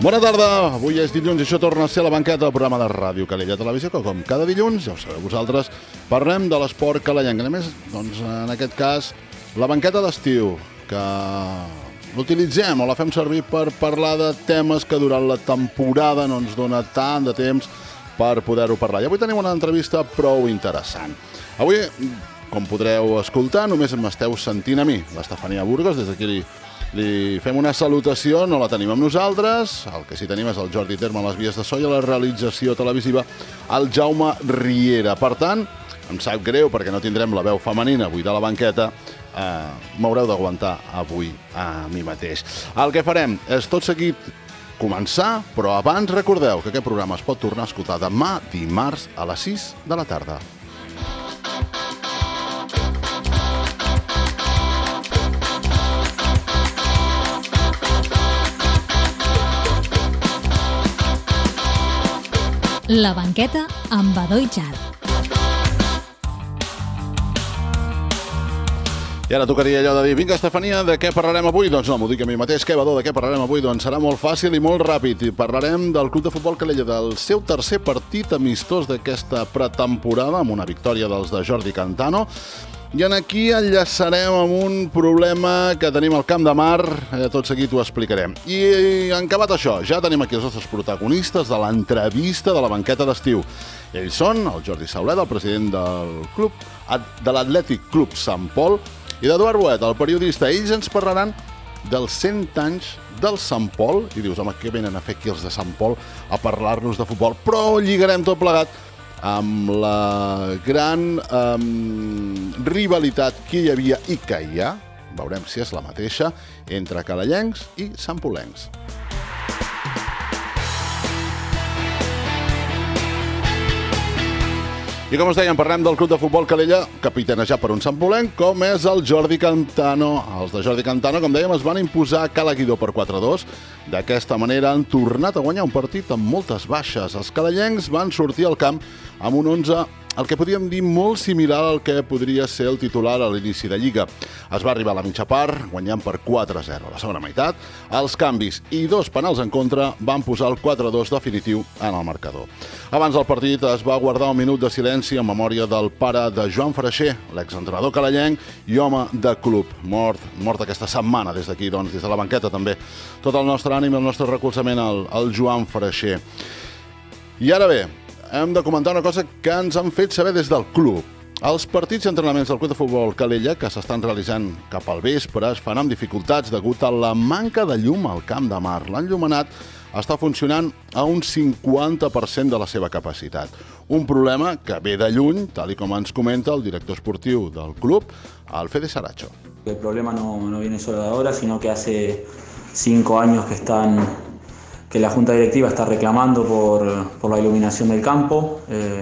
Bona tarda, avui és dilluns i això torna a ser la banqueta del programa de Ràdio Calella Televisió, que com cada dilluns, ja ho sabeu vosaltres, parlem de l'esport calellenc. A més, doncs, en aquest cas, la banqueta d'estiu, que l'utilitzem o la fem servir per parlar de temes que durant la temporada no ens dona tant de temps per poder-ho parlar. I avui tenim una entrevista prou interessant. Avui, com podreu escoltar, només m'esteu sentint a mi, l'Estefania Burgos, des d'aquí li fem una salutació, no la tenim amb nosaltres, el que sí tenim és el Jordi Terme a les vies de so i a la realització televisiva el Jaume Riera. Per tant, em sap greu perquè no tindrem la veu femenina avui de la banqueta, m'haureu d'aguantar avui a mi mateix. El que farem és tot seguit començar, però abans recordeu que aquest programa es pot tornar a escoltar demà dimarts a les 6 de la tarda. La banqueta amb Badó i Char. I ara tocaria allò de dir, vinga, Estefania, de què parlarem avui? Doncs no, m'ho dic a mi mateix, què, Badó, de què parlarem avui? Doncs serà molt fàcil i molt ràpid. I parlarem del Club de Futbol Calella, del seu tercer partit amistós d'aquesta pretemporada, amb una victòria dels de Jordi Cantano. I aquí enllaçarem amb un problema que tenim al Camp de Mar, tot seguit ho explicarem. I en acabat això, ja tenim aquí els nostres protagonistes de l'entrevista de la banqueta d'estiu. Ells són el Jordi Saulet, el president del club, de l'Atlètic Club Sant Pol, i d'Eduard Boet, el periodista. Ells ens parlaran dels 100 anys del Sant Pol, i dius, home, què venen a fer aquí els de Sant Pol a parlar-nos de futbol? Però lligarem tot plegat amb la gran rivalitat que hi havia i que hi ha, veurem si és la mateixa, entre calellencs i santpolencs. I com us dèiem, parlem del Club de Futbol Calella, capitanejat per un santpolenc, com és el Jordi Cantano. Els de Jordi Cantano, com dèiem, es van imposar a Cala Guidó per 4-2. D'aquesta manera han tornat a guanyar un partit amb moltes baixes. Els calellencs van sortir al camp amb un 11, el que podríem dir molt similar al que podria ser el titular a l'inici de Lliga. Es va arribar a la mitja part, guanyant per 4-0. A la segona meitat, els canvis i 2 penals en contra van posar el 4-2 definitiu en el marcador. Abans del partit es va guardar un minut de silenci en memòria del pare de Joan Freixer, l'exentrenador calellenc i home de club, mort aquesta setmana. Des d'aquí, doncs, des de la banqueta també, tot el nostre ànim i el nostre recolzament al Joan Freixer. I ara bé, hem de comentar una cosa que ens han fet saber des del club. Els partits i entrenaments del Club de Futbol Calella, que s'estan realitzant cap al vespre, es fan amb dificultats degut a la manca de llum al Camp de Mar. L'enllumenat està funcionant a un 50% de la seva capacitat. Un problema que ve de lluny, tal com ens comenta el director esportiu del club, el Fede Saracho. El problema no viene solo de ahora, sino que hace 5 años que la Junta Directiva está reclamando por la iluminación del campo.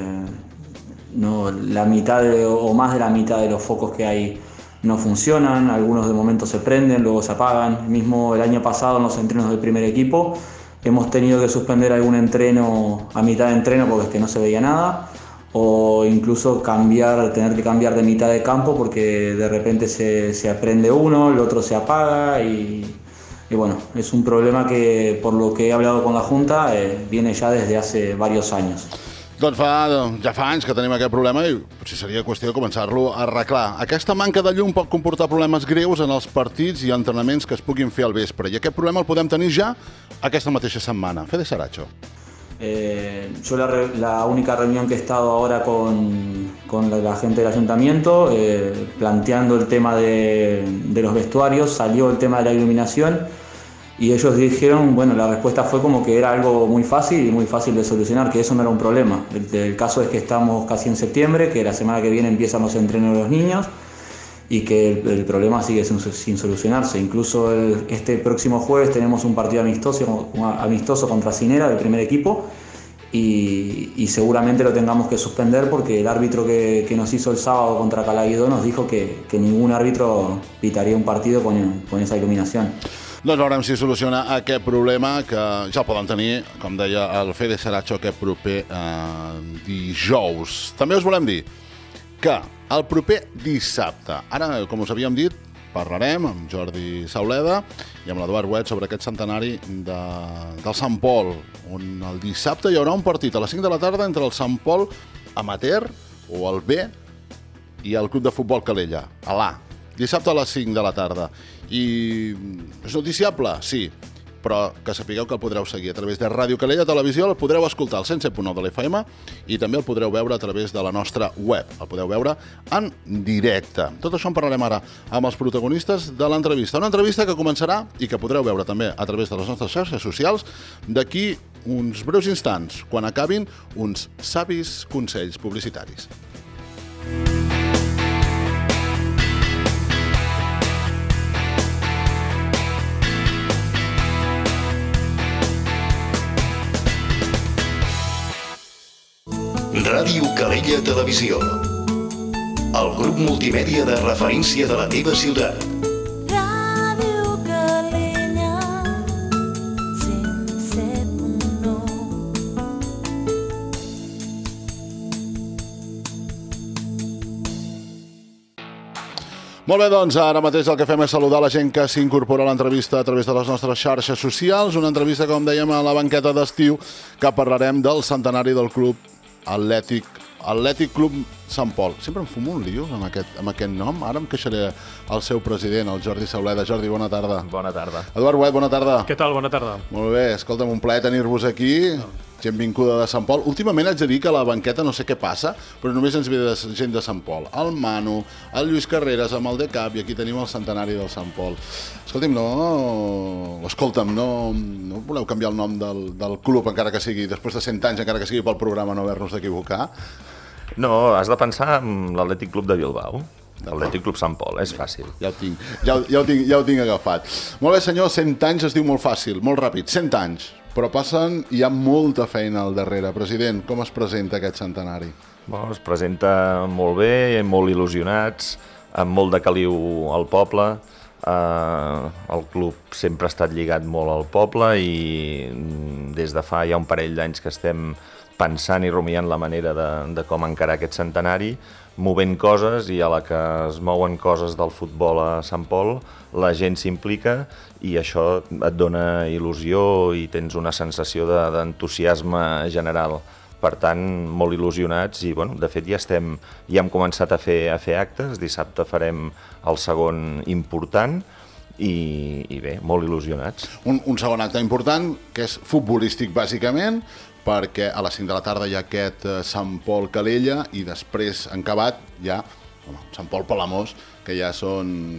La mitad o más de la mitad de los focos que hay no funcionan, algunos de momento se prenden, luego se apagan. Mismo el año pasado en los entrenos del primer equipo hemos tenido que suspender algún entreno a mitad de entreno porque es que no se veía nada, o incluso tener que cambiar de mitad de campo porque de repente se prende uno, el otro se apaga y bueno, es un problema que, por lo que he hablado con la Junta, viene ya desde hace varios años. Doncs ja fa anys que tenim aquest problema i potser seria qüestió de començar-lo a arreglar. Aquesta manca de llum pot comportar problemes greus en els partits i entrenaments que es puguin fer al vespre, i aquest problema el podem tenir ja aquesta mateixa setmana. Fede Saracho. Yo la única reunión que he estado ahora con la gente del ayuntamiento, planteando el tema de los vestuarios, salió el tema de la iluminación y ellos dijeron, bueno, la respuesta fue como que era algo muy fácil y muy fácil de solucionar, que eso no era un problema. El caso es que estamos casi en septiembre, que la semana que viene empiezan los entrenos de los niños y que el problema sigue sin solucionarse. Incluso este próximo jueves tenemos un partido amistoso contra Cinera del primer equipo y seguramente lo tengamos que suspender porque el árbitro que nos hizo el sábado contra Cala Guidó nos dijo que ningún árbitro pitaría un partido con esa iluminación. Doncs veurem si soluciona aquest problema, que ja el poden tenir, com deia el Fede Saracho, aquest proper dijous. També us volem dir que el proper dissabte, ara, com us havíem dit, parlarem amb Jordi Sauleda i amb l'Eduard Huet sobre aquest centenari del Sant Pol, on el dissabte hi haurà un partit a les 5 de la tarda entre el Sant Pol amateur o el B i el Club de Futbol Calella, a l'A. Dissabte a les 5 de la tarda. I és noticiable? Sí. Però que sapigueu que el podreu seguir a través de Ràdio Calella Televisió, el podreu escoltar al 107.9 de l'FM i també el podreu veure a través de la nostra web. El podeu veure en directe. Tot això en parlarem ara amb els protagonistes de l'entrevista. Una entrevista que començarà i que podreu veure també a través de les nostres xarxes socials d'aquí uns breus instants, quan acabin uns savis consells publicitaris. Ràdio Calella Televisió, el grup multimèdia de referència de la teva ciutat. Ràdio Calella 107.9. Molt bé, doncs, ara mateix el que fem és saludar la gent que s'incorpora a l'entrevista a través de les nostres xarxes socials. Una entrevista, com dèiem, a la banqueta d'estiu, que parlarem del centenari del club Atlètic Club Sant Pol. Sempre em fumo un lío amb aquest nom. Ara em queixaré al seu president, el Jordi Sauleda. Jordi, bona tarda. Bona tarda. Eduard Huet, bona tarda. Què tal? Bona tarda. Molt bé, escolta'm, un plaer tenir-vos aquí. Gent vinguda de Sant Pol. Últimament haig de dir que a la banqueta no sé què passa, però només ens ve gent de Sant Pol. El Manu, el Lluís Carreras, amb el DCAP, i aquí tenim el centenari del Sant Pol. Escolta'm, no voleu canviar el nom del club, encara que sigui, després de 100 anys, encara que sigui pel programa, no haver-nos d'equivocar? No, has de pensar en l'Atlètic Club de Bilbao. L'Atlètic Club Sant Pol, és fàcil. Ja ho tinc agafat. Molt bé, senyor, 100 anys es diu molt fàcil, molt ràpid, 100 anys. Però passen, hi ha molta feina al darrere. President, com es presenta aquest centenari? Bueno, es presenta molt bé, molt il·lusionats, amb molt de caliu al poble. El club sempre ha estat lligat molt al poble i des de fa ja un parell d'anys que estem pensant i rumiant la manera de com encarar aquest centenari, movent coses, i a la que es mouen coses del futbol a Sant Pol, la gent s'implica i això et dona il·lusió i tens una sensació d'entusiasme general. Per tant, molt il·lusionats i, bueno, de fet ja hem començat a fer actes. Dissabte farem el segon important i bé, molt il·lusionats. Un segon acte important, que és futbolístic bàsicament, perquè a les 5 de la tarda hi ha aquest Sant Pol Calella i després, en acabat, hi ha Sant Pol Palamós, que ja són...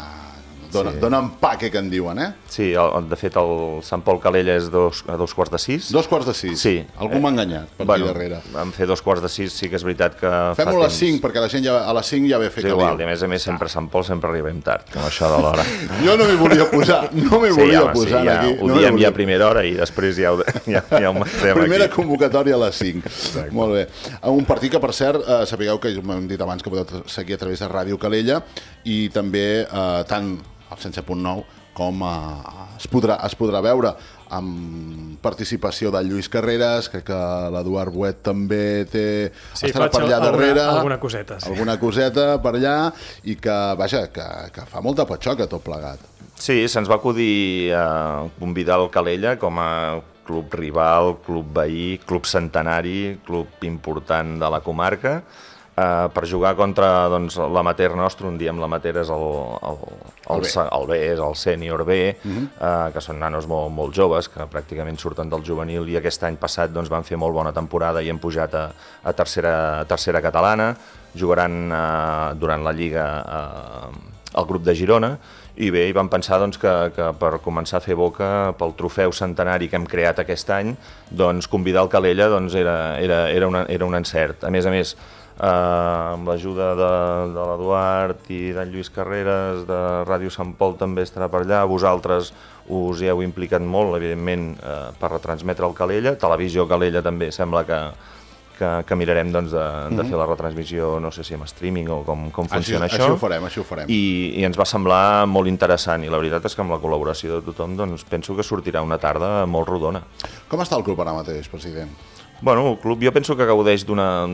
Donen paque, que en diuen, eh? Sí, de fet el Sant Pol Calella és a 2:45. 2:45? Sí. Algú m'ha enganyat per aquí darrere. Vam fer 2:45, sí que és veritat que fem-ho a les 5, perquè la gent a les 5 ja ve a fer caliu. Igual, i a més sempre a Sant Pol sempre arribem tard, com això de l'hora. Jo no m'hi volia posar, aquí. Ho diem ja a primera hora i després ja ho matem aquí. Primera convocatòria a les 5. Exacte. Molt bé. Un partit que, per cert, sapigueu que m'hem dit abans que podeu seguir a través de Ràdio Calella i també tant al 107.9 com es podrà veure amb participació del Lluís Carreras, crec que l'Eduard Huet també estarà per allà darrere. Alguna coseta, sí. Alguna coseta per allà i que, vaja, que fa molta patxoca tot plegat. Sí, se'ns va acudir convidar el Calella com a club rival, club veí, club centenari, club important de la comarca, per jugar contra l'amateur nostre. Un dia amb l'amateur és el B, és el sènior B, que són nanos molt joves, que pràcticament surten del juvenil, i aquest any passat van fer molt bona temporada i hem pujat a tercera catalana. Jugaran durant la Lliga al grup de Girona, i bé, vam pensar que per començar a fer boca pel trofeu centenari que hem creat aquest any, convidar el Calella era un encert. A més, amb l'ajuda de l'Eduard i d'en Lluís Carreras, de Ràdio Sant Pol també estarà per allà. Vosaltres us hi heu implicat molt, evidentment, per retransmetre el Calella. Televisió Calella també sembla que mirarem de fer la retransmissió, no sé si amb streaming o com funciona això. Així ho farem. I ens va semblar molt interessant, i la veritat és que amb la col·laboració de tothom penso que sortirà una tarda molt rodona. Com està el club ara mateix, president? Bueno, el club jo penso que gaudeix d'una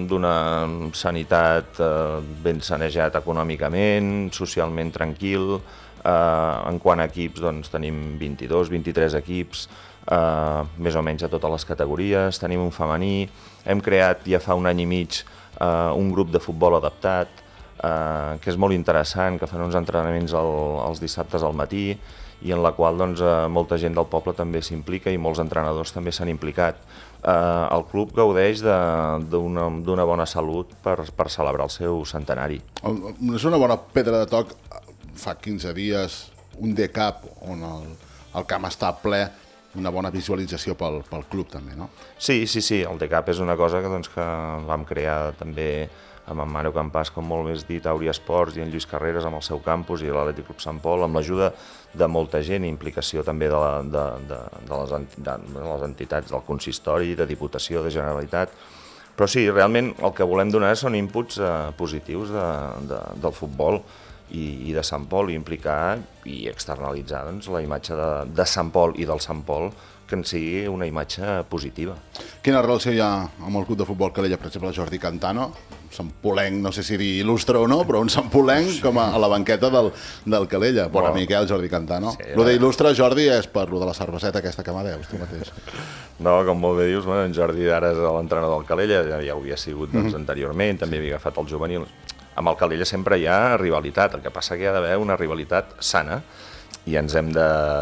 sanitat ben sanejat econòmicament, socialment tranquil. En quant a equips, doncs tenim 22-23 equips, més o menys a totes les categories. Tenim un femení, hem creat ja fa un any i mig un grup de futbol adaptat, que és molt interessant, que fan uns entrenaments els dissabtes al matí i en la qual doncs, molta gent del poble també s'implica i molts entrenadors també s'han implicat. El club gaudeix d'una bona salut per celebrar el seu centenari. És una bona pedra de toc, fa 15 dies, un DCAP on el camp està ple, una bona visualització pel club també, no? Sí, el DCAP és una cosa que vam crear també amb en Mario Campàs, com molt més dit, Auria Esports i en Lluís Carreras amb el seu campus i l'Atlètic Club Sant Pol, amb l'ajuda de molta gent i implicació també de les entitats del consistori, de Diputació, de Generalitat. Però sí, realment el que volem donar són inputs positius del futbol i de Sant Pol, i implicar i externalitzar la imatge de Sant Pol i del Sant Pol, que en sigui una imatge positiva. Quina relació hi ha amb el club de futbol Calella, per exemple, Jordi Cantano, santpolenc, no sé si dir il·lustre o no, però un santpolenc com a la banqueta del Calella, bon amic, el Jordi Cantano. Lo d'il·lustre, Jordi, és per lo de la cerveseta aquesta que m'adeus, tu mateix. No, com molt bé dius, en Jordi ara és l'entrenador del Calella, ja ho havia sigut anteriorment, també havia agafat el juvenil. Amb el Calella sempre hi ha rivalitat, el que passa que hi ha d'haver una rivalitat sana, i ens hem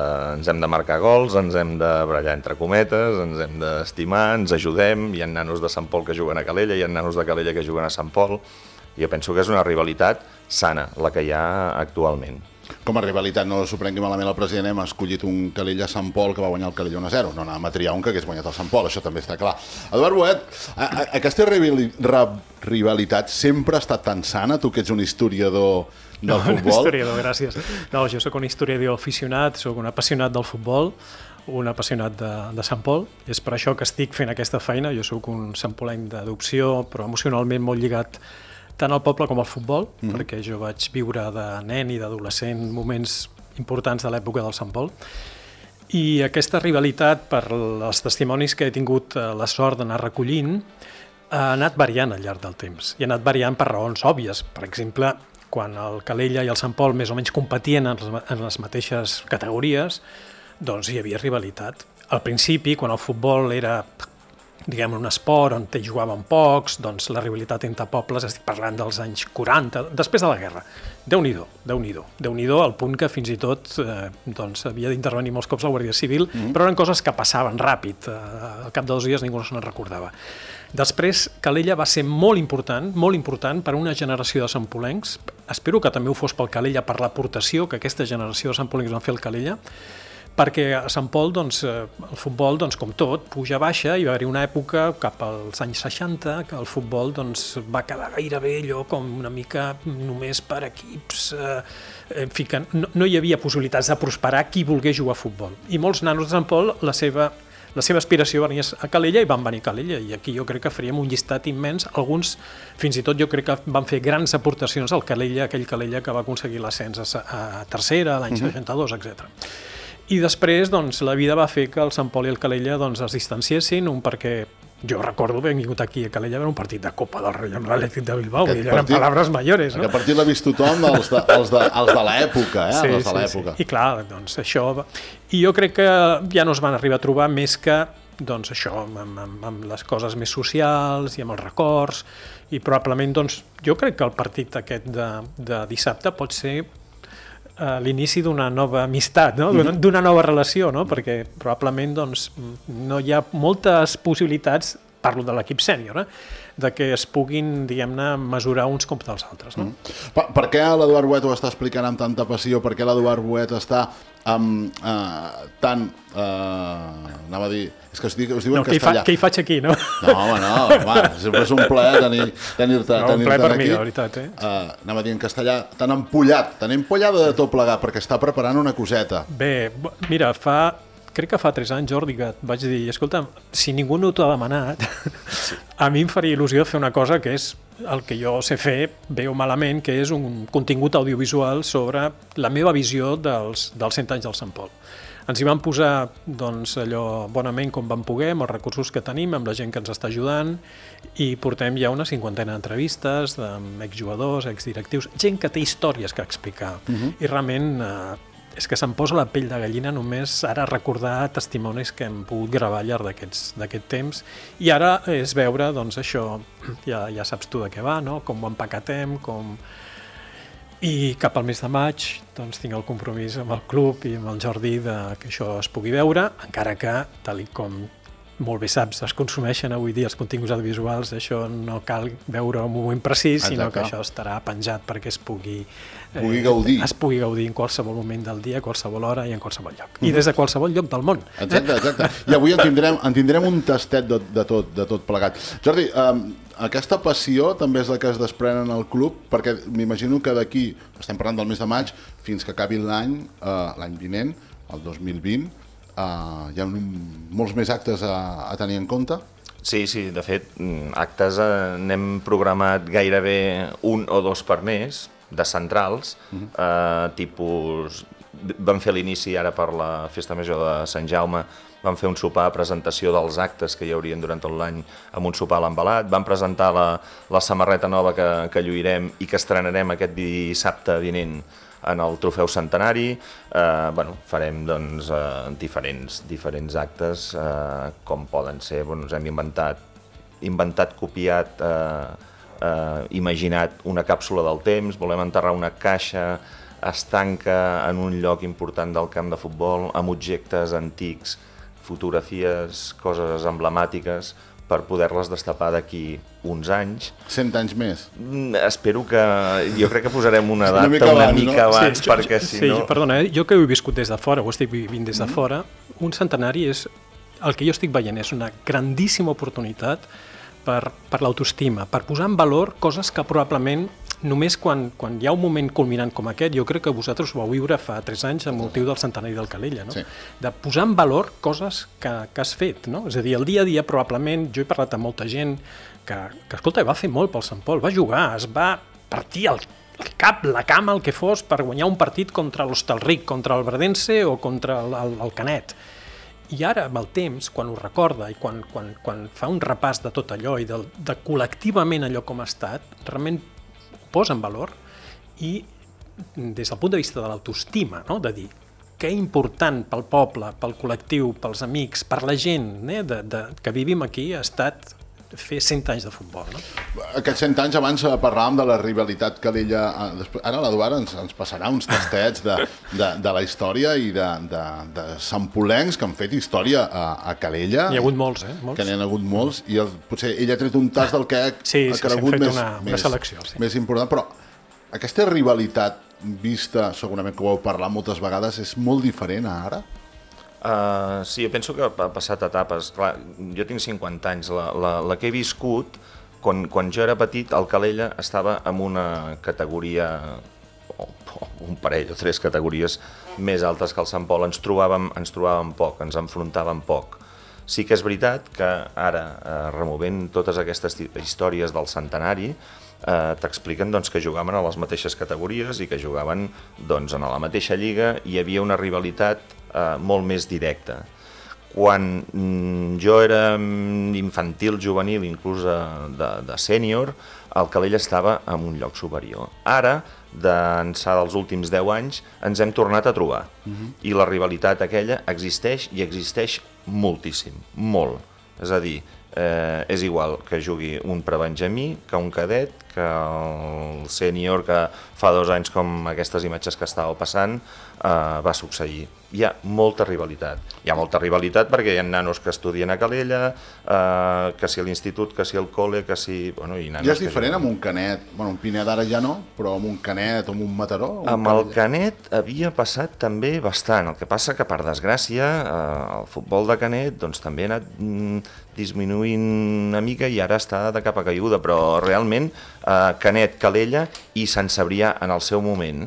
de marcar gols, ens hem de barallar entre cometes, ens hem d'estimar, ens ajudem, hi ha nanos de Sant Pol que juguen a Calella, hi ha nanos de Calella que juguen a Sant Pol. Jo penso que és una rivalitat sana, la que hi ha actualment. Com a rivalitat, no s'ho prengui malament el president, hem escollit un Calella-Sant Pol que va guanyar el Calella 1-0, no anàvem a triar un que hagués guanyat el Sant Pol, això també està clar. Eduard Boet, aquesta rivalitat sempre ha estat tan sana, tu que ets un historiador del futbol? Un historiador, gràcies. No, jo sóc un historiador aficionat, sóc un apassionat del futbol, un apassionat de Sant Pol, és per això que estic fent aquesta feina. Jo sóc un santpolenc d'adopció, però emocionalment molt lligat tant al poble com al futbol, perquè jo vaig viure de nen i d'adolescent moments importants de l'època del Sant Pol. I aquesta rivalitat, per els testimonis que he tingut la sort d'anar recollint, ha anat variant al llarg del temps. I ha anat variant per raons òbvies. Per exemple, quan el Calella i el Sant Pol més o menys competien en les mateixes categories, doncs hi havia rivalitat. Al principi, quan el futbol era, diguem, un esport on hi jugaven pocs, doncs la rivalitat entre pobles, estic parlant dels anys 40, després de la guerra. Déu-n'hi-do, al punt que fins i tot havia d'intervenir molts cops la Guàrdia Civil, però eren coses que passaven ràpid, al cap de 2 dies ningú no se'n recordava. Després, Calella va ser molt important per una generació de santpolencs, espero que també ho fos pel Calella, per l'aportació que aquesta generació de santpolencs van fer al Calella, perquè a Sant Pol, el futbol, com tot, puja-baixa, i va haver-hi una època, cap als anys 60, que el futbol va quedar gairebé allò com una mica només per equips, en fi, que no hi havia possibilitats de prosperar qui volgués jugar a futbol. I molts nanos de Sant Pol, la seva aspiració venia a Calella i van venir a Calella, i aquí jo crec que faríem un llistat immens. Alguns, fins i tot, jo crec que van fer grans aportacions al Calella, aquell Calella que va aconseguir l'ascens a tercera, l'any 62, etc. I després, la vida va fer que el Sant Pol i el Calella es distanciessin, un perquè jo recordo haver vingut aquí a Calella a veure un partit de Copa del Rei amb l'Atlètic de Bilbao, i eren paraules mayores, no? Aquest partit l'ha vist tothom, els de l'època, Sí. I clar, això... I jo crec que ja no es van arribar a trobar més que, això, amb les coses més socials i amb els records, i probablement, jo crec que el partit aquest de dissabte pot ser l'inici d'una nova amistat, no? D'una nova relació, no? Perquè probablement no hi ha moltes possibilitats, parlo de l'equip sènior, de que es puguin, diguem-ne, mesurar uns contra els altres. No? Per què l'Eduard Boet ho està explicant amb tanta passió? Per què l'Eduard Boet està tan... anava a dir... És que us diu en castellà. Què hi faig aquí, no? No, home, sempre és un plaer tenir-te aquí. Un plaer per mi, la veritat, Anava a dir en castellà, tan empollada de tot plegat, perquè està preparant una coseta. Bé, mira, crec que fa 3 anys, Jordi, que et vaig dir, escolta, si ningú no t'ho ha demanat, a mi em faria il·lusió fer una cosa que és el que jo sé fer, bé o malament, que és un contingut audiovisual sobre la meva visió dels 100 anys del Sant Pol. Ens hi vam posar doncs, allò bonament com vam poder, amb els recursos que tenim, amb la gent que ens està ajudant, i portem ja una 50 d'entrevistes amb exjugadors, exdirectius, gent que té històries que explicar. I realment és que se'm posa la pell de gallina només ara recordar testimonis que hem pogut gravar al llarg d'aquest temps, i ara és veure, doncs això, ja saps tu de què va, no? Com ho empaquetem, I cap al mes de maig doncs, tinc el compromís amb el club i amb el Jordi que això es pugui veure, encara que, tal com molt bé saps, es consumeixen avui dia els continguts audiovisuals, això no cal veure un moment precís, sinó que això estarà penjat perquè es pugui gaudir. Es pugui gaudir en qualsevol moment del dia, a qualsevol hora i en qualsevol lloc. I des de qualsevol lloc del món. Exacte. I avui en tindrem un tastet de tot plegat. Jordi, aquesta passió també és la que es desprèn en el club, perquè m'imagino que d'aquí, estem parlant del mes de maig, fins que acabi l'any vinent, el 2020, hi ha molts més actes a tenir en compte? Sí, de fet, actes n'hem programat gairebé un o dos per mes, de centrals, tipus... Vam fer l'inici ara per la Festa Major de Sant Jaume, vam fer un sopar a presentació dels actes que hi haurien durant tot l'any amb un sopar a l'Embalat, vam presentar la samarreta nova que lluirem i que estrenarem aquest dissabte vinent en el Trofeu Centenari. Farem doncs, diferents actes, com poden ser, ens hem inventat, copiat, imaginat una càpsula del temps, volem enterrar una caixa estanca en un lloc important del camp de futbol, amb objectes antics, fotografies, coses emblemàtiques, per poder-les destapar d'aquí uns anys. 100 anys més? Espero que... Jo crec que posarem una data una mica abans, perquè si no... Perdona, jo que ho he viscut des de fora, ho estic vivint des de fora, un centenari és... El que jo estic veient és una grandíssima oportunitat per l'autoestima, per posar en valor coses que probablement només quan hi ha un moment culminant com aquest, jo crec que vosaltres ho vau viure fa 3 anys amb motiu del centenari del Calella, no? Sí. De posar en valor coses que has fet, no? És a dir, el dia a dia probablement, jo he parlat amb molta gent que escolta, va fer molt pel Sant Pol, va jugar, es va partir el cap, la cama, el que fos, per guanyar un partit contra l'Hostalric, contra el Verdense o contra el Canet. I ara, amb el temps, quan ho recorda i quan fa un repàs de tot allò i de col·lectivament allò com ha estat, realment posa en valor i des del punt de vista de l'autoestima, no? De dir que important pel poble, pel col·lectiu, pels amics, per la gent que vivim aquí ha estat fer 100 anys de futbol. No? Aquests 100 anys abans parlàvem de la rivalitat Calella. Ara l'Eduard ens passarà uns tastets de la història i de santpolencs que han fet història a Calella. N'hi ha hagut molts, molts. Que n'hi ha hagut molts i potser ell ha tret un tas del que ha cregut més important. Però aquesta rivalitat vista, segurament que ho heu parlat moltes vegades, és molt diferent a ara? Sí, jo penso que ha passat etapes. Clar, jo tinc 50 anys. La que he viscut, quan jo era petit, el Calella estava en una categoria, un parell o 3 categories més altes que el Sant Pol. Ens trobàvem poc, ens enfrontàvem poc. Sí que és veritat que ara, removent totes aquestes històries del centenari, t'expliquen que jugaven a les mateixes categories i que jugaven en la mateixa lliga i hi havia una rivalitat molt més directa. Quan jo era infantil, juvenil, inclús de sènior, el Calella estava en un lloc superior. Ara, d'ençà dels últims 10 anys, ens hem tornat a trobar. I la rivalitat aquella existeix i existeix moltíssim, molt. És a dir, és igual que jugui un prebenjamí, que un cadet, que el sènior que fa 2 anys, com aquestes imatges que estàveu passant, va succeir. Hi ha molta rivalitat. Hi ha molta rivalitat perquè hi ha nanos que estudien a Calella, que si a l'institut, que si al col·le, que si... Ja és diferent amb un Canet, un Pinet ara ja no, però amb un Canet o amb un Mataró? Amb el Canet havia passat també bastant. El que passa que, per desgràcia, el futbol de Canet també ha anat disminuint una mica i ara està de capa caiguda, però realment Canet, Calella i Sant Cebrià en el seu moment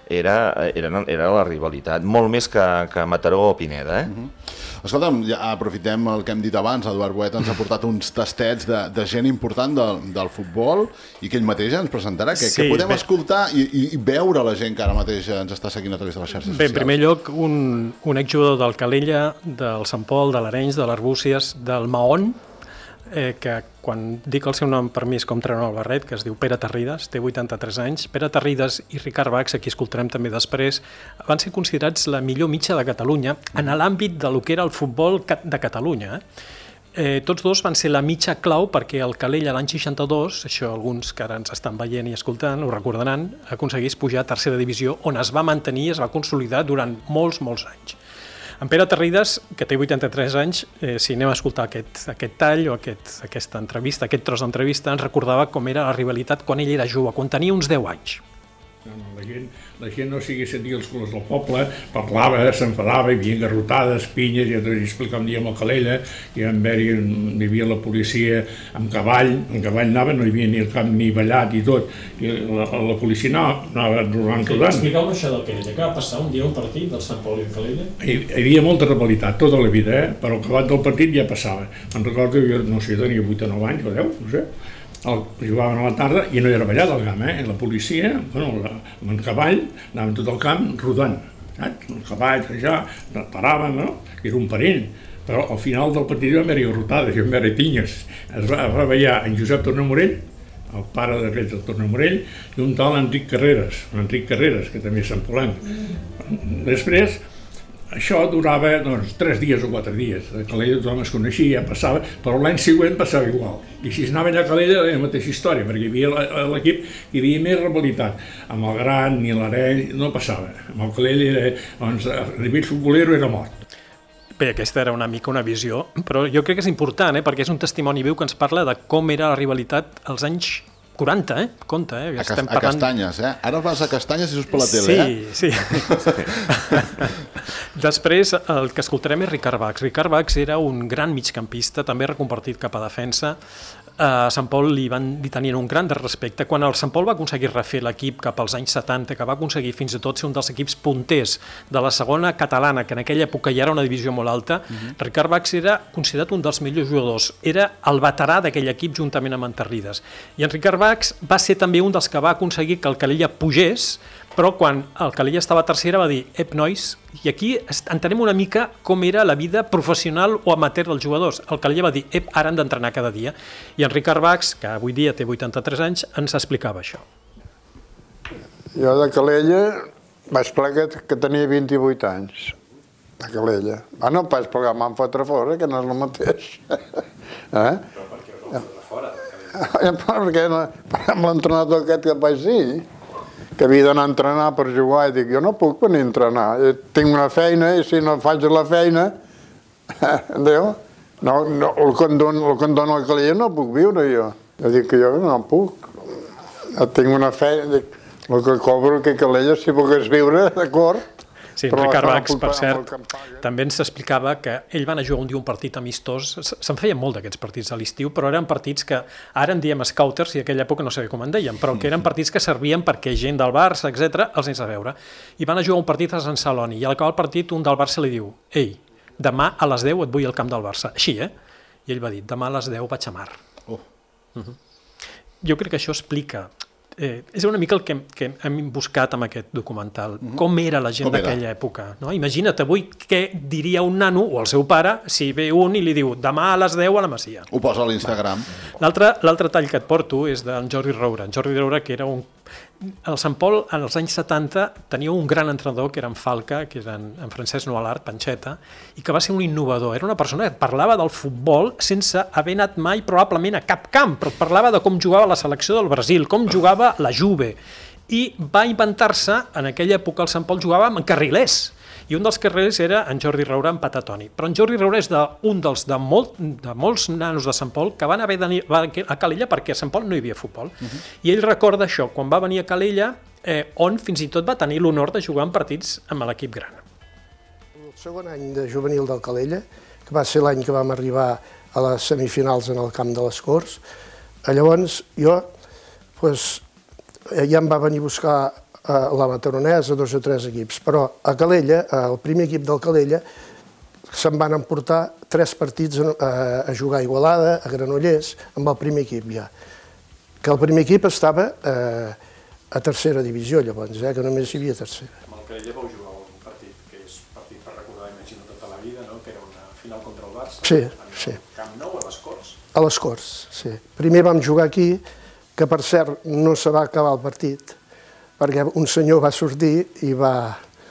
era la rivalitat, molt més que Mataró o Pineda, Escolta'm, ja aprofitem el que hem dit abans. Eduard Boet ens ha portat uns tastets de gent important del futbol i que ell mateix ens presentarà. Què podem escoltar i veure la gent que ara mateix ens està seguint a través de les xarxes socials? Bé, en primer lloc, un exjugador del Calella, del Sant Pol, de l'Arenys, de l'Arbúcies, del Mahón, que quan dic el seu nom per mi és com treure el barret, que es diu Pere Tarrides, té 83 anys. Pere Tarrides i Ricard Bachs, aquí escoltarem també després, van ser considerats la millor mitja de Catalunya en l'àmbit de lo que era el futbol de Catalunya. Tots dos van ser la mitja clau perquè el Calella l'any 62, això alguns que ara ens estan veient i escoltant ho recordaran, aconseguís pujar a tercera divisió, on es va mantenir i es va consolidar durant molts anys. En Pere Tarrides, que té 83 anys, si anem a escoltar aquest tall o aquesta entrevista, aquest tros d'entrevista, ens recordava com era la rivalitat quan ell era jove, quan tenia uns 10 anys. La gent no sigui sentir els colors del poble, parlava, s'enfadava, hi havia garrotades, pinyes, ja t'ho explicar un dia amb el Calella, hi havia la policia amb cavall anava, no hi havia ni el camp ni ballat i tot, i la policia anava rodant. Expliqueu-me això del Calella, que va passar un dia un partit del Sant Pol i el Calella? Hi havia molta rivalitat, tota la vida, però acabat del partit ja passava. Me'n recordo que jo, no sé, tenia 8 o 9 anys o 10, no sé, jugaven a la tarda i no era ballat el camp, la policia, amb el cavall, anaven tot el camp rodant, saps? El cavall, allà, paraven, era un parell, però al final del partit hi va haver-hi garrotades, hi va haver-hi pinyes. Es va veure en Josep Tornemorell, el pare d'aquest del Tornemorell, i un tal Enric Carreras, que també és santpolenc. Després, això durava 3 dies o 4 dies. A Calella tothom es coneixia, passava, però l'any següent passava igual. I si anava allà a Calella era la mateixa història, perquè hi havia l'equip que hi havia més rivalitat. Amb el Gran ni l'Areny no passava. Amb el Calella, a nivell futbolero era mort. Bé, aquesta era una mica una visió, però jo crec que és important, perquè és un testimoni viu que ens parla de com era la rivalitat als anys 40, compte, estem parlant... A Castanyes, Ara vas a Castanyes i surts per la tele, Sí. Després, el que escoltarem és Ricard Bachs. Ricard Bachs era un gran migcampista, també reconvertit cap a defensa. A Sant Pol li tenien un gran respecte. Quan el Sant Pol va aconseguir refer l'equip cap als anys 70, que va aconseguir fins i tot ser un dels equips punters de la segona catalana, que en aquella època ja era una divisió molt alta, Ricard Bachs era considerat un dels millors jugadors. Era el veterà d'aquell equip juntament amb en Tarrides. I en Ricard Bachs va ser també un dels que va aconseguir que el Calella pugés, però quan el Calella estava a tercera va dir nois, i aquí entenem una mica com era la vida professional o amateur dels jugadors. El Calella va dir ara han d'entrenar cada dia. I en Ricard Bachs, que avui dia té 83 anys, ens explicava això. Jo de Calella vaig plegar que tenia 28 anys, a Calella. No pas plegar, m'han fotre fora, que no és el mateix. Però per què us van fotre fora de Calella? Perquè amb l'entrenador aquest que vaig dir, que havia d'anar a entrenar per jugar, i dic, jo no puc venir a entrenar, tinc una feina i si no faig la feina, el que em dona el Calella no puc viure jo. Jo dic que jo no puc, tinc una feina, el que cobro que Calella si pogués viure, d'acord. Sí, Ricard Bachs, per cert, també ens explicava que ell va anar a jugar un dia un partit amistós, se'n feien molt d'aquests partits a l'estiu, però eren partits que ara en diem scouters i en aquella època no sé com en deien, però que eren partits que servien perquè gent del Barça, etc., els anés a veure. I van a jugar un partit a Sant Celoni i al acabar el partit un del Barça li diu demà a les 10 et vull al camp del Barça. Així, I ell va dir, demà a les 10 vaig a Mar. Jo crec que això explica... és una mica el que hem buscat amb aquest documental, com era la gent d'aquella època. Imagina't avui què diria un nano o el seu pare si ve un i li diu demà a les 10 a la Masia. Ho posa a l'Instagram. L'altre tall que et porto és d'en Jordi Roura. En Jordi Roura, que era un... El Sant Pol, en els anys 70, tenia un gran entrenador, que era en Falca, que era en Francesc Noalart, Panxeta, i que va ser un innovador. Era una persona que parlava del futbol sense haver anat mai probablement a cap camp, però parlava de com jugava la selecció del Brasil, com jugava la Juve, i va inventar-se, en aquella època el Sant Pol jugava amb carrilers, i un dels carrilers era en Jordi Roura en Patatoni. Però en Jordi Roura és un de molts nanos de Sant Pol que van haver d'anar a Calella perquè a Sant Pol no hi havia futbol. I ell recorda això, quan va venir a Calella, on fins i tot va tenir l'honor de jugar en partits amb l'equip gran. El segon any de juvenil del Calella, que va ser l'any que vam arribar a les semifinals en el camp de les Corts, llavors jo ja em va venir a buscar la Mataronesa, 2 o 3 equips, però a Calella, el primer equip del Calella, se'n van emportar 3 partits a jugar a Igualada, a Granollers, amb el primer equip ja. Que el primer equip estava a tercera divisió llavors, que només hi havia tercera. Amb el Calella vau jugar un partit, que és partit per recordar, imagino, tota la vida, no? Que era una final contra el Barça. Sí, sí. Camp Nou, a les Corts. A les Corts, sí. Primer vam jugar aquí, que per cert no se va acabar el partit, perquè un senyor va sortir i va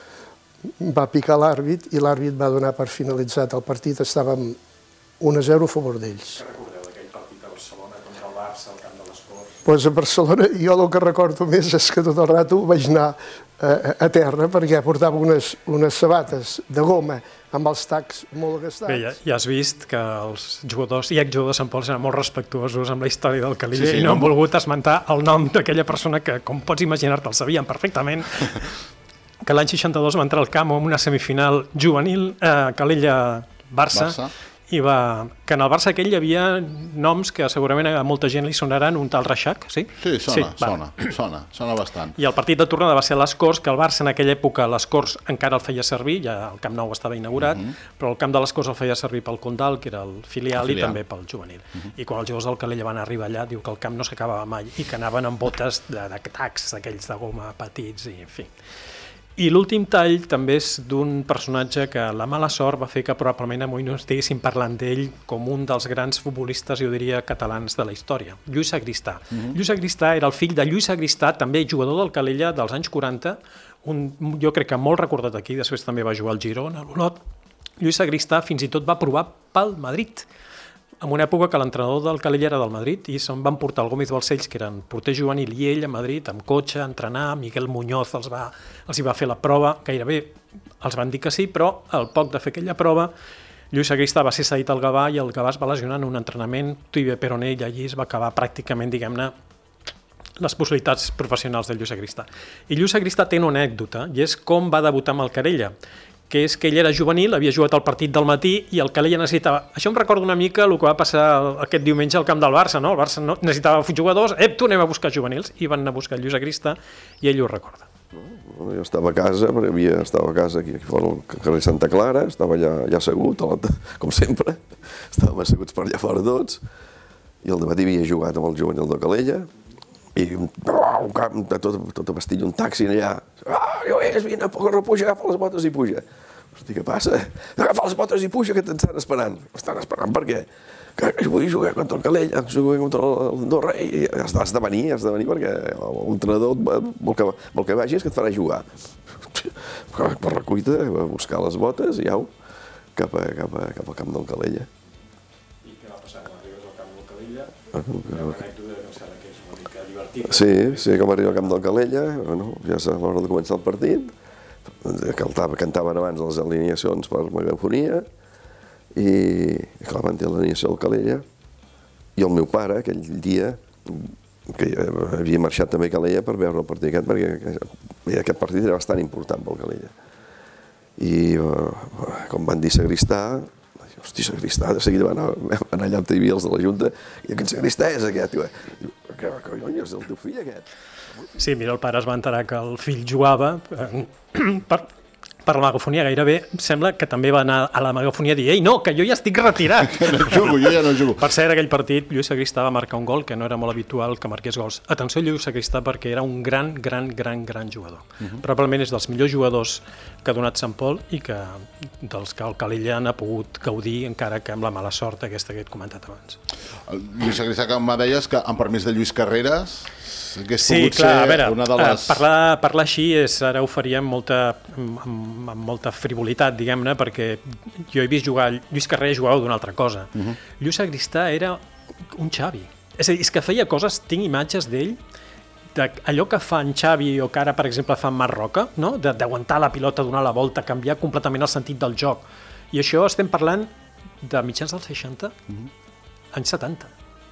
picar l'àrbit i l'àrbit va donar per finalitzat el partit, estàvem 1-0 a favor d'ells. Què recordeu d'aquell partit de Barcelona contra el Barça al camp de les Corts? Doncs a Barcelona jo el que recordo més és que tot el rato vaig anar a terra perquè portava unes sabates de goma amb els tacs molt gastats. Bé, ja has vist que els jugadors i exjugadors de Sant Pol eren molt respectuosos amb la història del Calella i no han volgut esmentar el nom d'aquella persona que, com pots imaginar-te, el sabien perfectament, que l'any 62 va entrar al camp en una semifinal juvenil Calella-Barça. I que en el Barça aquell hi havia noms que segurament a molta gent li sonaran, un tal Reixac, sí? Sí, sona bastant. I el partit de tornada va ser a les Corts, que el Barça en aquella època, les Corts encara el feia servir, ja el Camp Nou estava inaugurat, però el camp de les Corts el feia servir pel Condal, que era el filial, i també pel juvenil. I quan els jugadors del Calella van arribar allà, diu que el camp no s'acabava mai i que anaven amb botes de tacs, aquells de goma petits, i en fi. I l'últim tall també és d'un personatge que la mala sort va fer que probablement avui no estiguéssim parlant d'ell com un dels grans futbolistes, jo diria, catalans de la història, Lluís Sagristà. Lluís Sagristà era el fill de Lluís Sagristà, també jugador del Calella dels anys 40, jo crec que molt recordat aquí, després també va jugar al Girona, a l'Olot. Lluís Sagristà fins i tot va provar pel Madrid, en una època que l'entrenador del Calella era del Madrid i se'n van portar el Gómez Balcells, que eren porter juvenil, i ell a Madrid amb cotxe, a entrenar, Miguel Muñoz els hi va fer la prova, gairebé els van dir que sí, però al poc de fer aquella prova, Lluís Sagristà va ser cedit al Gavà i el Gavà es va lesionar en un entrenament, tibia peroné, i allí es va acabar pràcticament, diguem-ne, les possibilitats professionals de Lluís Sagristà. I Lluís Sagristà té una anècdota, i és com va debutar amb el Calella, que és que ell era juvenil, havia jugat el partit del matí i el Calella necessitava... Això em recorda una mica el que va passar aquest diumenge al camp del Barça, no? El Barça necessitava jugadors, tu anem a buscar juvenils, i van anar a buscar Lluís Sagristà i ell ho recorda. Jo estava a casa, estava a casa aquí fora al carrer Santa Clara, estava allà assegut, com sempre, estàvem asseguts per allà fora tots, i al dematí havia jugat amb el juvenil de Calella, i un camp de tota pastilla, un taxi allà, Lluís, vine, puja, agafa les botes i puja. Hosti, què passa? Agafa les botes i puja, que t'estan esperant. Estan esperant per què? Que vull jugar contra el Calella, jugar contra l'Andorra, i has de venir, perquè l'entrenador vol que vagis, que et farà jugar. Per la cuita, a buscar les botes i au, cap al camp del Calella. I què va passar quan arribes al camp del Calella? Una anècdota que em sembla que és una mica divertida. Sí, com arriba al camp del Calella, ja és l'hora de començar el partit, cantaven abans les alineacions per megafonia, i clar, van dir l'alineació del Calella, i el meu pare, aquell dia, que havia marxat també a Calella per veure el partit aquest, perquè aquest partit era bastant important pel Calella. I com van dir Sagristà, hosti, Sagristà, de seguida van anar allà on hi havia els de la Junta, i aquest Sagristà és aquest, que cony, és el teu fill aquest. Sí, mira, el pare es va enterar que el fill jugava per la megafonia, gairebé sembla que també va anar a la megafonia a dir «Ei, no, que jo ja estic retirat!» Jo ja no jugo. Per cert, aquell partit, Lluís Sagristà va marcar un gol, que no era molt habitual que marqués gols. Atenció a Lluís Sagristà, perquè era un gran jugador. Probablement és dels millors jugadors que ha donat Sant Pol i dels que el Calella n'ha pogut gaudir, encara que amb la mala sort aquesta que he comentat abans. Lluís Sagristà, que em deies que amb permís de Lluís Carreras hagués pogut clar, ser veure, una de les... Parlar així ara ho faria amb molta frivolitat, diguem-ne, perquè jo he vist jugar, Lluís Carreras jugava d'una altra cosa. Lluís Sagristà era un Xavi. És a dir, és que feia coses, tinc imatges d'ell, allò que fa en Xavi o que ara, per exemple, fa en Marc Roca, no? D'aguantar la pilota, donar la volta, canviar completament el sentit del joc. I això estem parlant de mitjans dels 60, anys 70.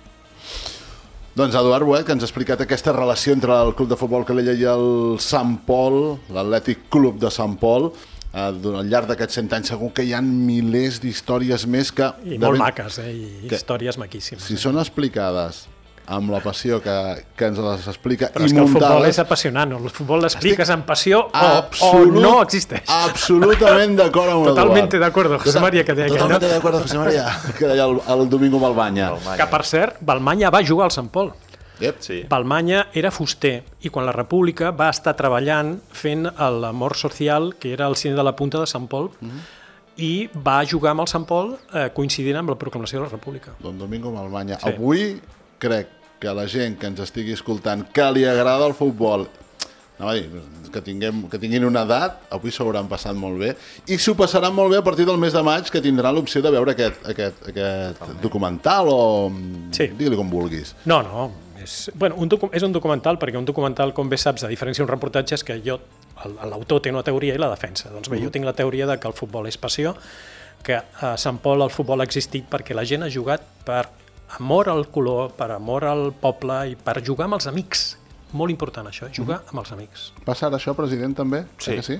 Doncs Eduard Boet, que ens ha explicat aquesta relació entre el Club de Futbol Calella i el Sant Pol, l'Atlètic Club de Sant Pol, al llarg d'aquests 100 anys, segur que hi ha milers d'històries més que... I molt maques, i històries maquíssimes. Si són explicades amb la passió que ens les explica Però i és que el futbol muntades. és apassionant, el futbol l'expliques amb passió o no existeix. Absolutament d'acord amb l'Eduard. Totalmente de acuerdo, José María, que deia aquell, Totalmente no? de acuerdo, José María, que deia el Domingo Balbanya. Que, per cert, Balmanya va jugar al Sant Pol. Yep. Sí. Balmanya era fuster i quan la República va estar treballant fent l'Amor Social, que era el cine de la punta de Sant Pol, i va jugar amb el Sant Pol coincidint amb la proclamació de la República. Don Domingo Balbanya. Sí. Avui crec que la gent que ens estigui escoltant, que li agrada el futbol, que tinguin una edat, avui s'ho hauran passat molt bé i s'ho passaran molt bé a partir del mes de maig, que tindran l'opció de veure aquest documental o Sí. digue-li com vulguis. No, és un documental, perquè un documental, com bé saps, a diferència d'un reportatge, és que l'autor té una teoria i la defensa. Doncs bé, jo tinc la teoria de que el futbol és passió, que a Sant Pol el futbol ha existit perquè la gent ha jugat per amor al color, per amor al poble i per jugar amb els amics. Molt important això, jugar amb els amics. Passa ara això, president, també? Sí, Que sí?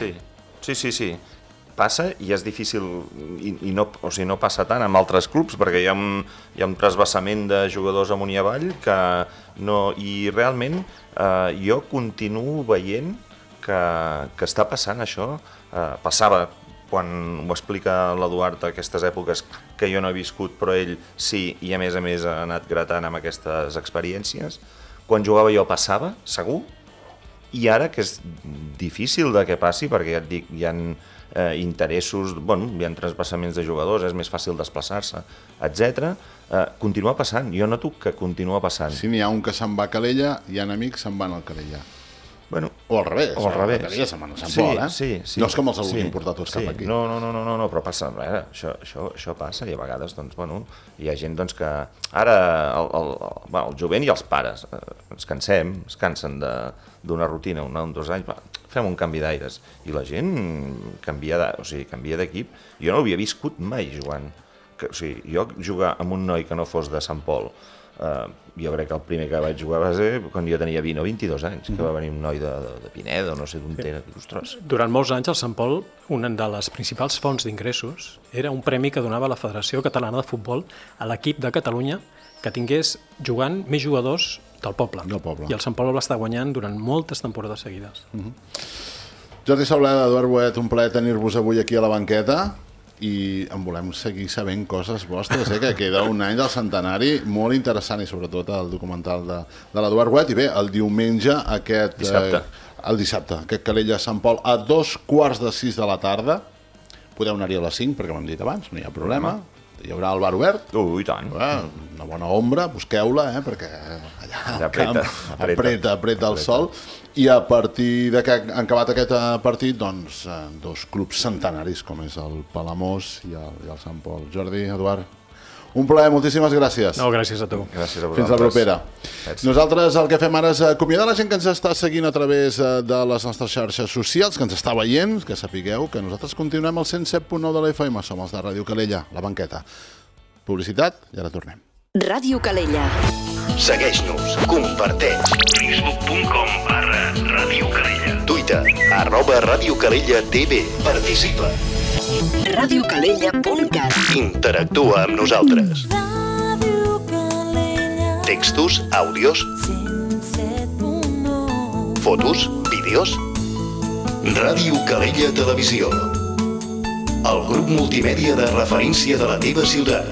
sí. Passa i és difícil, i no passa tant amb altres clubs, perquè hi ha un trasbassament de jugadors amunt i avall que no... I realment jo continuo veient que està passant això. Passava quan ho explica l'Eduard aquestes èpoques que jo no he viscut, però ell sí, i a més ha anat gratant amb aquestes experiències. Quan jugava jo passava, segur, i ara que és difícil de que passi, perquè ja et dic, hi ha interessos, hi ha traspassaments de jugadors, és més fàcil desplaçar-se, etc. Continua passant, jo noto que continua passant. Si n'hi ha un que se'n va a Calella, hi ha amics se'n van al Calella. O al revés. O al revés. Calella se'n van a Sant Pol, Sí. No és com els ha volgut importar tots cap aquí. No, però passa, això passa i a vegades, hi ha gent que... Ara, el jovent i els pares es cansen d'una rutina, un 2 anys, fem un canvi d'aires. I la gent canvia d'equip. Jo no ho havia viscut mai jugant. Jo jugar amb un noi que no fos de Sant Pol, jo crec que el primer que vaig jugar va ser quan jo tenia 20 o 22 anys, que va venir un noi de Pineda o no sé d'on era. Ostres. Durant molts anys al Sant Pol, una de les principals fonts d'ingressos era un premi que donava la Federació Catalana de Futbol a l'equip de Catalunya que tingués jugant més jugadors del poble. I el Sant Pol va estar guanyant durant moltes temporades seguides. Jordi Sauleda, Eduard Boet, un plaer tenir-vos avui aquí a la banqueta i en volem seguir sabent coses vostres, que queda un any del centenari molt interessant i sobretot el documental de l'Eduard Boet. I bé, el diumenge, el dissabte, aquest Calella-Sant Pol a 2:15 de la tarda. Podeu anar-hi a les 5 perquè ho hem dit abans, no hi ha problema. Hi haurà el bar obert. I tant. Una bona ombra, busqueu-la, perquè allà al camp apreta el sol. I a partir de que han acabat aquest partit, doncs, dos clubs centenaris, com és el Palamós i el Sant Pol. Jordi, Eduard, un plaer, moltíssimes gràcies. No, gràcies a tu. Gràcies a vosaltres. Fins la propera. Nosaltres el que fem ara és acomiadar la gent que ens està seguint a través de les nostres xarxes socials, que ens està veient, que sapigueu que nosaltres continuem al 107.9 de la FM, som els de Ràdio Calella, la banqueta. Publicitat i ara tornem. Ràdio Calella. Segueix-nos, comparteix. Facebook.com/Ràdio Calella. Twitter, @Ràdio Calella TV. Participa. radiocalella.cat. Interactua amb nosaltres. Textos, àudios, fotos, vídeos. Ràdio Calella Televisió. El grup multimèdia de referència de la teva ciutat.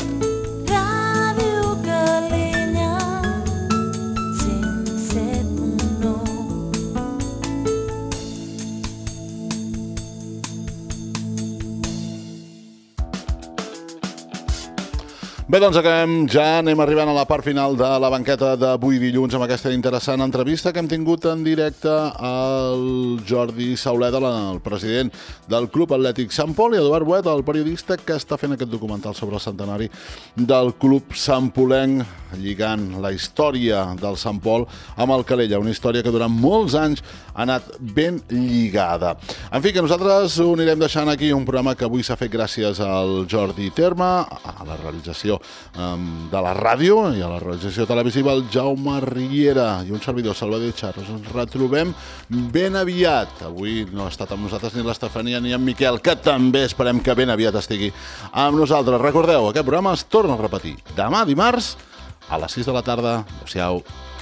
Bé, doncs ja anem arribant a la part final de la banqueta d'avui dilluns amb aquesta interessant entrevista que hem tingut en directe al Jordi Sauleda, el president del Club Atlètic Sant Pol, i Eduard Boet, el periodista que està fent aquest documental sobre el centenari del Club Santpolenc, lligant la història del Sant Pol amb el Calella, una història que durant molts anys ha anat ben lligada. En fi, que nosaltres ho anirem deixant aquí, un programa que avui s'ha fet gràcies al Jordi Terma, a la realització de la ràdio i a la realització televisiva el Jaume Riera i un servidor, Salvador Charros. Ens retrobem ben aviat. Avui no ha estat amb nosaltres ni l'Estefania ni en Miquel, que també esperem que ben aviat estigui amb nosaltres. Recordeu, aquest programa es torna a repetir demà dimarts a les 6 de la tarda. Adéu-siau.